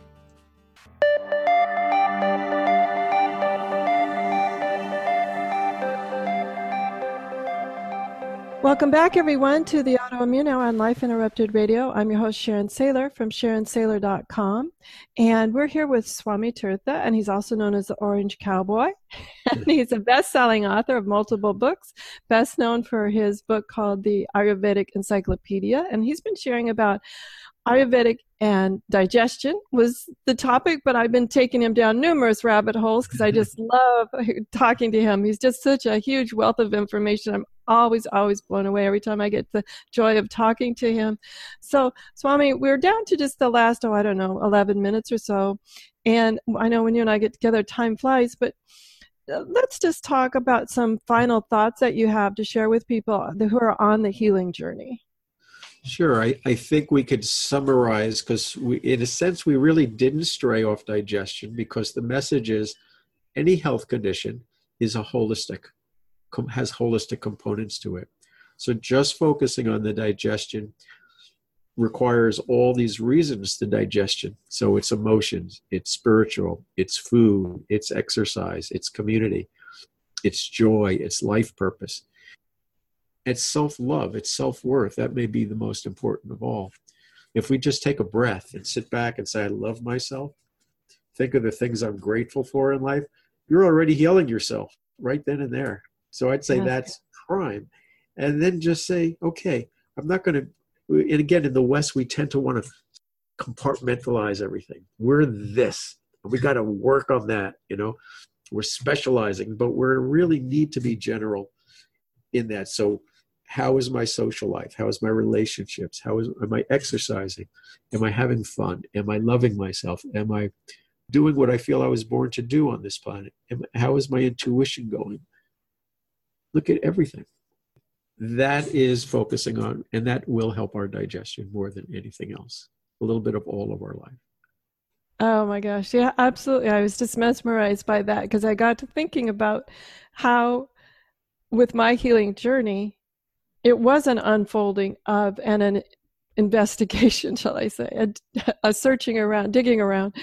Welcome back, everyone, to the Autoimmune Hour on Life Interrupted Radio. I'm your host, Sharon Saylor from SharonSaylor.com. And we're here with Swami Tirtha, and he's also known as the Orange Cowboy. And he's a best-selling author of multiple books, best known for his book called The Ayurvedic Encyclopedia. And he's been sharing about Ayurvedic and digestion was the topic, but I've been taking him down numerous rabbit holes because I just love talking to him. He's just such a huge wealth of information. I'm always blown away every time I get the joy of talking to him. So, Swami, we're down to just the last, 11 minutes or so. And I know when you and I get together, time flies, but let's just talk about some final thoughts that you have to share with people who are on the healing journey. Sure. I think we could summarize, because in a sense, we really didn't stray off digestion, because the message is any health condition is has holistic components to it. So just focusing on the digestion requires all these reasons to digestion. So it's emotions, it's spiritual, it's food, it's exercise, it's community, it's joy, it's life purpose. It's self-love, it's self-worth. That may be the most important of all. If we just take a breath and sit back and say, I love myself, think of the things I'm grateful for in life, you're already healing yourself right then and there. So I'd say that's prime. And then just say, okay, I'm not going to, and again, in the West, we tend to want to compartmentalize everything. We're this, and we got to work on that, We're specializing, but we really need to be general in that. So how is my social life? How is my relationships? Am I exercising? Am I having fun? Am I loving myself? Am I doing what I feel I was born to do on this planet? How is my intuition going? Look at everything. That is focusing on, and that will help our digestion more than anything else. A little bit of all of our life. Oh my gosh. Yeah, absolutely. I was just mesmerized by that because I got to thinking about how with my healing journey, it was an unfolding of an investigation, shall I say, a searching around, digging around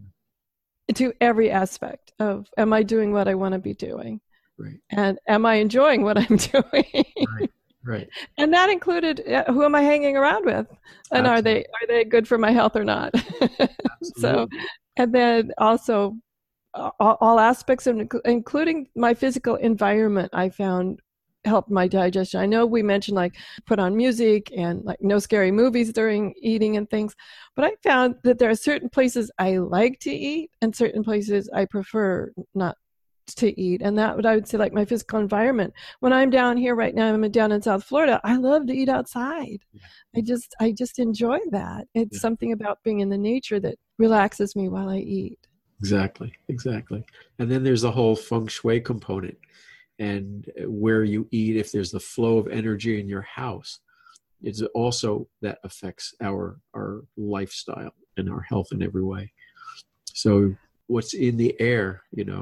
to every aspect of, am I doing what I want to be doing? Right. And am I enjoying what I'm doing? Right. And that included who am I hanging around with, and Absolutely. are they good for my health or not? So, and then also all aspects of, including my physical environment, I found helped my digestion. I know we mentioned like put on music and like no scary movies during eating and things, but I found that there are certain places I like to eat and certain places I prefer not to eat. And that would, I would say, like my physical environment. When I'm down here right now, I'm down in South Florida, I love to eat outside. Yeah. I just enjoy that. It's something about being in the nature that relaxes me while I eat. Exactly. And then there's the whole feng shui component, and where you eat, if there's the flow of energy in your house, it's also that affects our lifestyle and our health in every way. So what's in the air,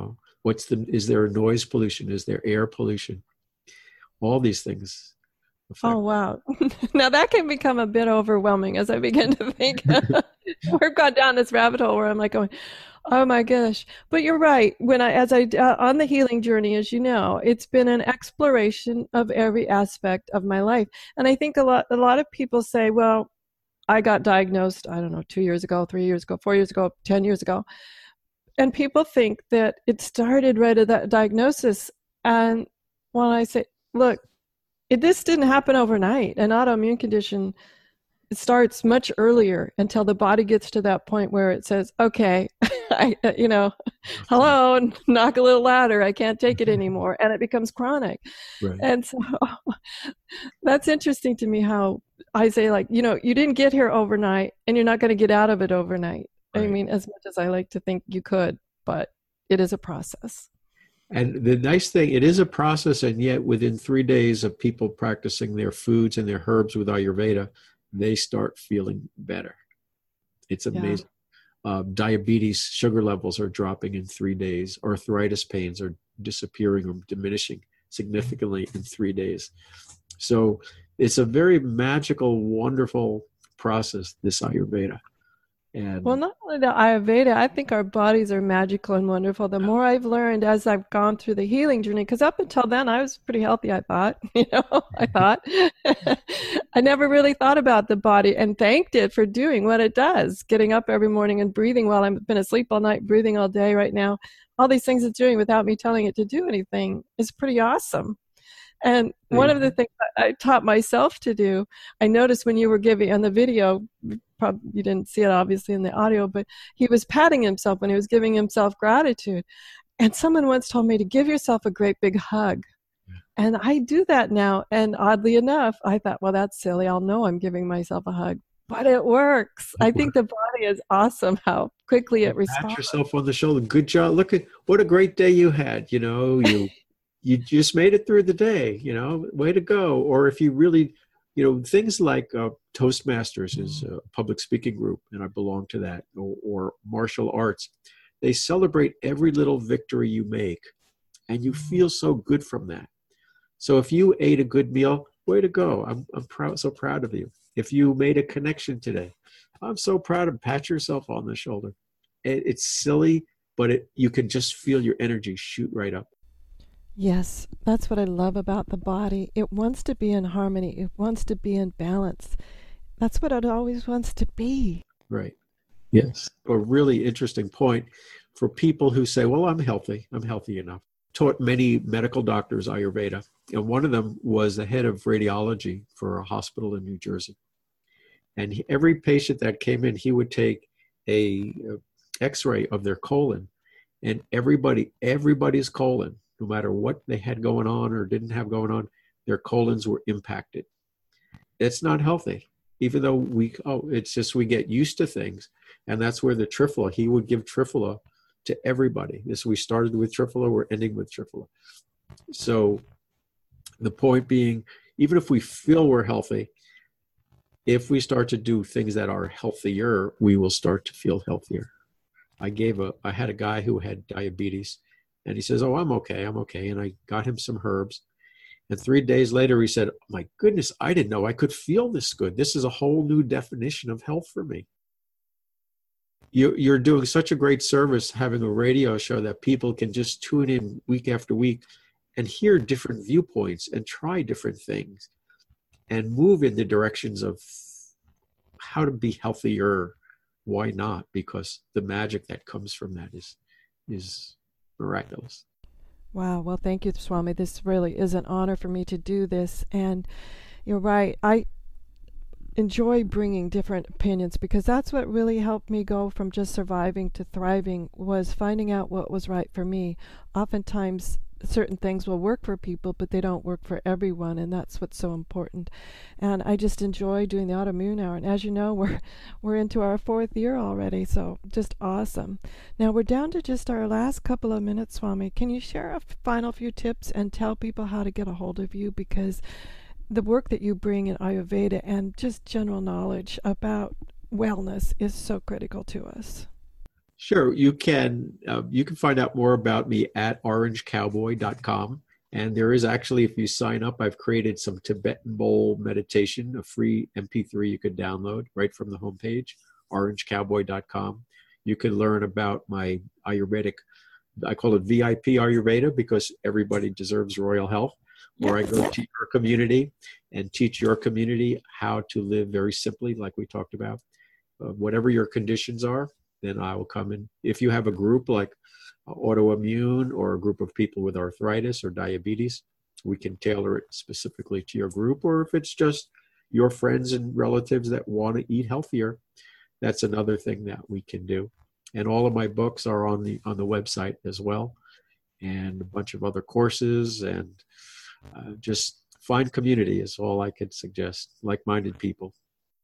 is there a noise pollution? Is there air pollution? All these things affect. Oh, wow. Now that can become a bit overwhelming as I begin to think. We've gone down this rabbit hole where I'm like going, oh my gosh. But you're right. On the healing journey, as you know, it's been an exploration of every aspect of my life. And I think a lot of people say, well, I got diagnosed, 2 years ago, 3 years ago, 4 years ago, 10 years ago. And people think that it started right at that diagnosis. And when I say, look, this didn't happen overnight. An autoimmune condition, it starts much earlier until the body gets to that point where it says, okay, hello, knock a little louder. I can't take it anymore. And it becomes chronic. Right. And so that's interesting to me how I say, like, you didn't get here overnight and you're not going to get out of it overnight. Right. I mean, as much as I like to think you could, but it is a process. And the nice thing, it is a process, and yet within 3 days of people practicing their foods and their herbs with Ayurveda, they start feeling better. It's amazing. Yeah. Diabetes, sugar levels are dropping in 3 days. Arthritis pains are disappearing or diminishing significantly in 3 days. So it's a very magical, wonderful process, this Ayurveda. And well, not only the Ayurveda, I think our bodies are magical and wonderful. The more I've learned as I've gone through the healing journey, because up until then I was pretty healthy, I thought, I never really thought about the body and thanked it for doing what it does, getting up every morning and breathing while I've been asleep all night, breathing all day right now. All these things it's doing without me telling it to do anything is pretty awesome. And one of the things I taught myself to do, I noticed when you were giving on the video, probably you didn't see it obviously in the audio, but he was patting himself when he was giving himself gratitude. And someone once told me to give yourself a great big hug. And I do that now. And oddly enough, I thought, well, that's silly. I'll know I'm giving myself a hug. But it works. I think the body is awesome how quickly it responds. Pat yourself on the shoulder. Good job. Look at what a great day you had. You just made it through the day, way to go. Or if you really, things like Toastmasters is a public speaking group, and I belong to that, or martial arts. They celebrate every little victory you make, and you feel so good from that. So if you ate a good meal, way to go. I'm so proud of you. If you made a connection today, I'm so proud of. Pat yourself on the shoulder. It's silly, but you can just feel your energy shoot right up. Yes, that's what I love about the body. It wants to be in harmony. It wants to be in balance. That's what it always wants to be. Right. Yes. A really interesting point for people who say, well, I'm healthy enough. Taught many medical doctors Ayurveda, and one of them was the head of radiology for a hospital in New Jersey. And every patient that came in, he would take a X-ray of their colon, and everybody's colon, no matter what they had going on or didn't have going on, their colons were impacted. It's not healthy, even though it's just we get used to things. And that's where the Triphala, he would give Triphala to everybody. We started with Triphala, we're ending with Triphala. So the point being, even if we feel we're healthy, if we start to do things that are healthier, we will start to feel healthier. I had a guy who had diabetes, and he says, oh, I'm okay. And I got him some herbs. And 3 days later, he said, my goodness, I didn't know I could feel this good. This is a whole new definition of health for me. You're doing such a great service having a radio show that people can just tune in week after week and hear different viewpoints and try different things and move in the directions of how to be healthier. Why not? Because the magic that comes from that is miraculous. Wow. Well, thank you, Swami. This really is an honor for me to do this. And you're right. I enjoy bringing different opinions because that's what really helped me go from just surviving to thriving, was finding out what was right for me. Oftentimes, certain things will work for people, but they don't work for everyone, and that's what's so important. And I just enjoy doing the Autoimmune Hour. And as you know, we're into our 4th year already, so just awesome. Now we're down to just our last couple of minutes, Swami. Can you share a final few tips and tell people how to get a hold of you? Because the work that you bring in Ayurveda and just general knowledge about wellness is so critical to us. Sure. You can find out more about me at orangecowboy.com. And there is actually, if you sign up, I've created some Tibetan bowl meditation, a free MP3 you could download right from the homepage, orangecowboy.com. You can learn about my Ayurvedic, I call it VIP Ayurveda because everybody deserves royal health, where I go to your community and teach your community how to live very simply, like we talked about. Whatever your conditions are, then I will come in. If you have a group like autoimmune or a group of people with arthritis or diabetes, we can tailor it specifically to your group. Or if it's just your friends and relatives that want to eat healthier, that's another thing that we can do. And all of my books are on the website as well, and a bunch of other courses, and just find community is all I could suggest, like-minded people.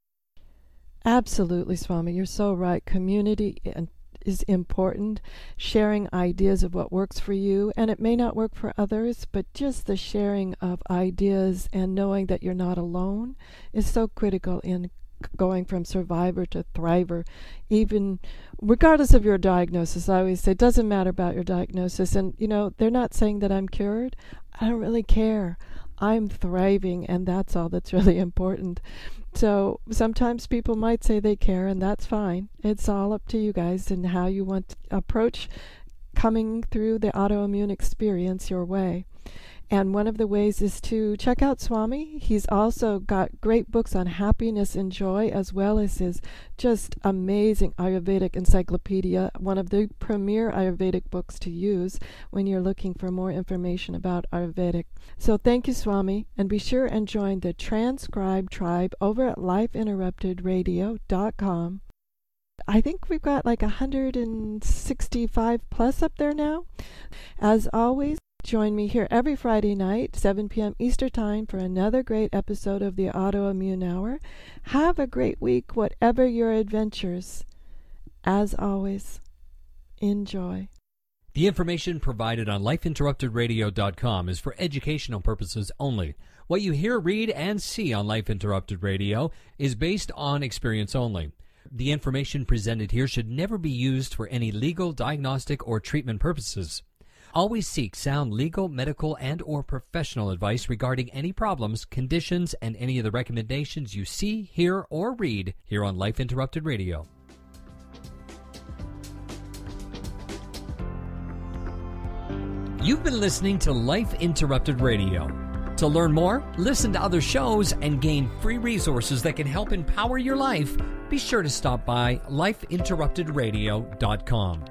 Absolutely, Swami. You're so right. Community is important. Sharing ideas of what works for you, and it may not work for others, but just the sharing of ideas and knowing that you're not alone is so critical in going from survivor to thriver, even regardless of your diagnosis. I always say it doesn't matter about your diagnosis. And, they're not saying that I'm cured. I don't really care. I'm thriving, and that's all that's really important. So sometimes people might say they care, and that's fine. It's all up to you guys and how you want to approach coming through the autoimmune experience your way. And one of the ways is to check out Swami. He's also got great books on happiness and joy, as well as his just amazing Ayurvedic encyclopedia, one of the premier Ayurvedic books to use when you're looking for more information about Ayurvedic. So thank you, Swami, and be sure and join the Transcribe Tribe over at lifeinterruptedradio.com. I think we've got like 165 plus up there now. As always, join me here every Friday night, 7 p.m. Eastern Time, for another great episode of the Autoimmune Hour. Have a great week, whatever your adventures. As always, enjoy. The information provided on lifeinterruptedradio.com is for educational purposes only. What you hear, read, and see on Life Interrupted Radio is based on experience only. The information presented here should never be used for any legal, diagnostic, or treatment purposes. Always seek sound legal, medical, and or professional advice regarding any problems, conditions, and any of the recommendations you see, hear, or read here on Life Interrupted Radio. You've been listening to Life Interrupted Radio. To learn more, listen to other shows, and gain free resources that can help empower your life, be sure to stop by lifeinterruptedradio.com.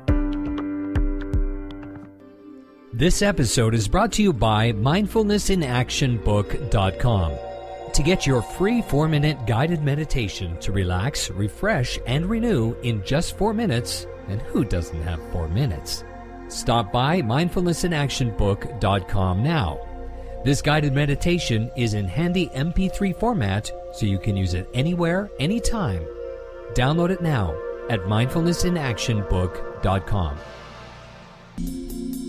This episode is brought to you by mindfulnessinactionbook.com. To get your free 4-minute guided meditation to relax, refresh, and renew in just 4 minutes, and who doesn't have 4 minutes? Stop by mindfulnessinactionbook.com now. This guided meditation is in handy MP3 format, so you can use it anywhere, anytime. Download it now at mindfulnessinactionbook.com.